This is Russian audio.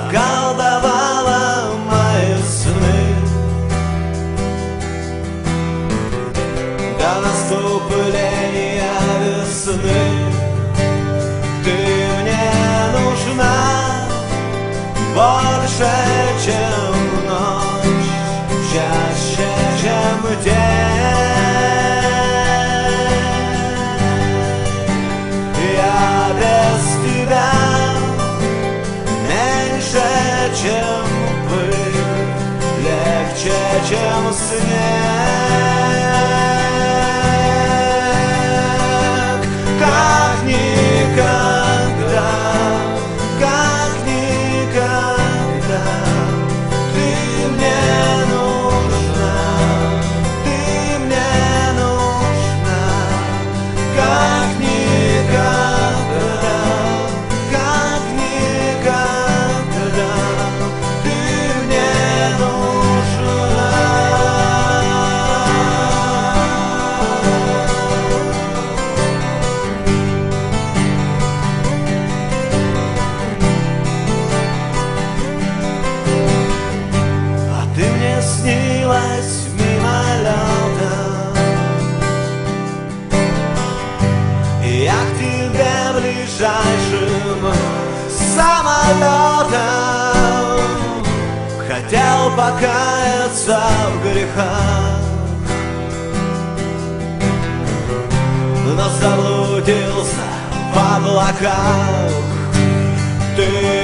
околдовала мои сны до наступления весны. Ты мне нужна больше, чем ночь, чаще, чем день. Я без тебя меньше, чем пыль, легче, чем снег. Как никогда, как никогда ты мне нужна, ты мне нужна. Как никогда, как никогда ты мне нужна. А ты мне снилась мимолетом, я к тебе ближайшим самолетом хотел покаяться в грехах, но заблудился в облаках. Ты